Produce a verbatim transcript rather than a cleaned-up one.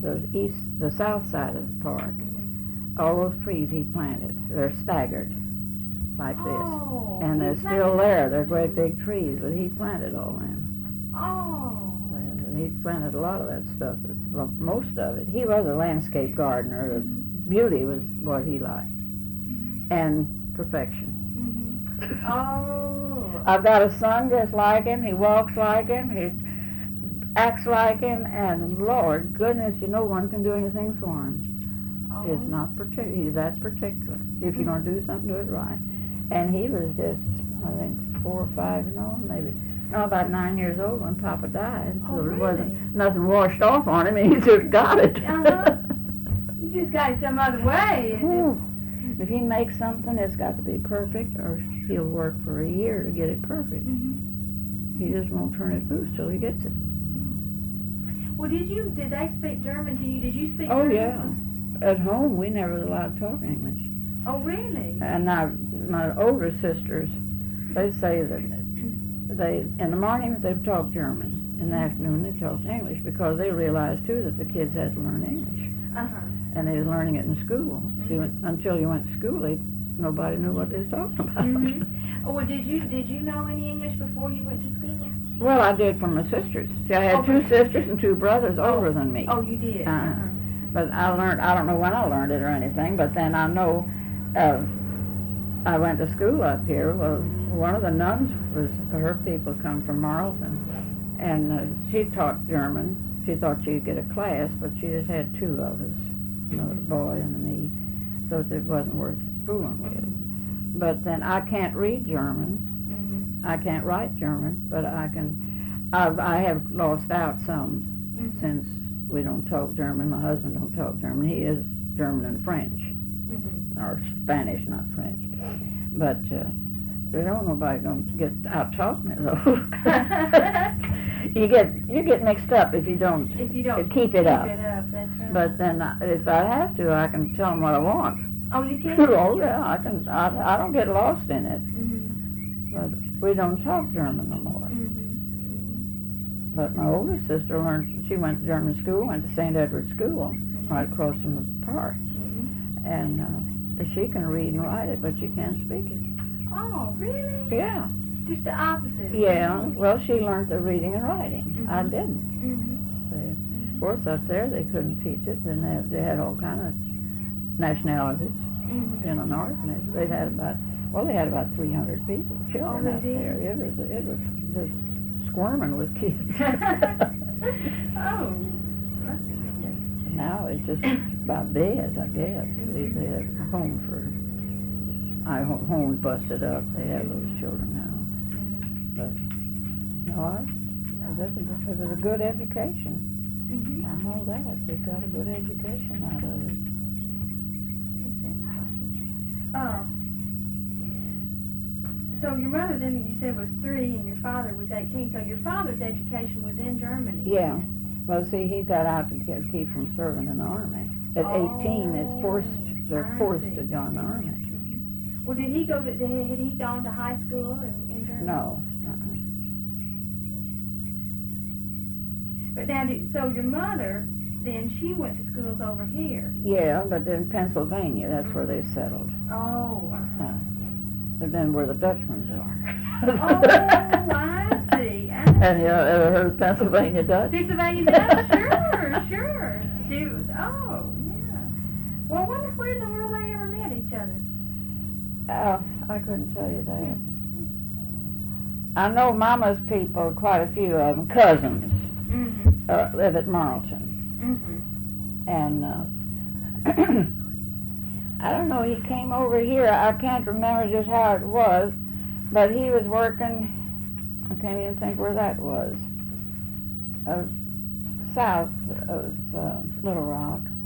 the east, the south side of the park. Mm-hmm. All those trees he planted, they're staggered like this, Oh, and they're he still planted there. them. They're great big trees, but he planted all them. Oh. And he planted a lot of that stuff. Well, most of it. He was a landscape gardener. Mm-hmm. Beauty was what he liked, Mm-hmm. and perfection. Mm-hmm. Oh. I've got a son just like him. He walks like him. He acts like him. And Lord goodness, you know, one can do anything for him. Oh. It's not particular. He's that particular. If you're going to do something, do it right. And he was just, I think, four or five, you know, maybe, no, about nine years old when Papa died. Oh, so there really? wasn't nothing washed off on him, and he just got it. Uh-huh. You just got it some other way. It Ooh. If he makes something, it's got to be perfect, or he'll work for a year to get it perfect. Mm-hmm. He just won't turn it loose till he gets it. Well, did you, did they speak German to you? Did you speak Oh, German? yeah. At home, we never was allowed to talk English. Oh, really? And now, my older sisters, they say that they, in the morning, they talk German. In the afternoon, they talk English, because they realized, too, that the kids had to learn English. Uh-huh. And they was learning it in school. Mm-hmm. So you went, until you went to school, they, nobody knew what they was talking about. Mm-hmm. Oh, well, did you, did you know any English before you went to school? Well, I did from my sisters. See, I had Oh, two from- sisters and two brothers older than me. Oh, you did? Uh, Uh-huh. But I learned, I don't know when I learned it or anything, but then I know, uh, I went to school up here. Well, one of the nuns was, her people come from Marlton, and uh, she taught German. She thought she'd get a class, but she just had two of us, the Mhm. boy and me, so it wasn't worth fooling with. Mhm. But then I can't read German. Mhm. I can't write German, but I can, I've, I have lost out some Mhm. since we don't talk German. My husband don't talk German. He is German and French, Mhm. or Spanish, not French. But uh, they don't nobody don't get out talk me though. you get you get mixed up if you don't, If you don't keep it up. Keep it up, that's right. But then I, if I have to, I can tell them what I want. Oh, you can? Oh yeah, I can. I, I don't get lost in it. Mhm. But we don't talk German no more. Mhm. But my older sister learned. She went to German school, went to Saint Edward's School, Mhm. right across from the park, Mhm. and uh, she can read and write it, but she can't speak it. Oh, really? Yeah. Just the opposite. Yeah. Well, she learned the reading and writing. I Mhm. didn't. Mhm. See, of course, up there they couldn't teach it, and they, they had all kind of nationalities Mhm. in an orphanage. They had about well, they had about three hundred people, children Oh, they up did? there. It was it was just squirming with kids. Oh, that's interesting. Now it's just about beds, I guess. They, they have a home for, I ho- homes busted up. They have those children now. But no, I, it was a, it was a good education. Mhm. I know that. We got a good education out of it. Oh. So your mother then you said was three and your father was eighteen. So your father's education was in Germany. Yeah. Well, see, he got out to ke- keep from serving in the army. At eighteen, it's forced. They're I forced see. to join the army. Mhm. Well, did he go to? Did he, had he gone to high school in, in Germany? No. Uh-uh. But now, did, so your mother then she went to schools over here. Yeah, but in Pennsylvania, that's where they settled. Oh. Uh-huh. Uh, and then where the Dutchmans are. Oh, I see. I And you know, ever heard of Pennsylvania Dutch? Pennsylvania Dutch, sure, sure. Do, oh, yeah. Well, I wonder where in the world they ever met each other. Uh, I couldn't tell you that. I know Mama's people, quite a few of them, cousins, Mm-hmm. uh, live at Marlton. Mm-hmm. And uh, I don't know, he came over here. I can't remember just how it was, but he was working, I can't even think where that was, uh, south of uh, Little Rock.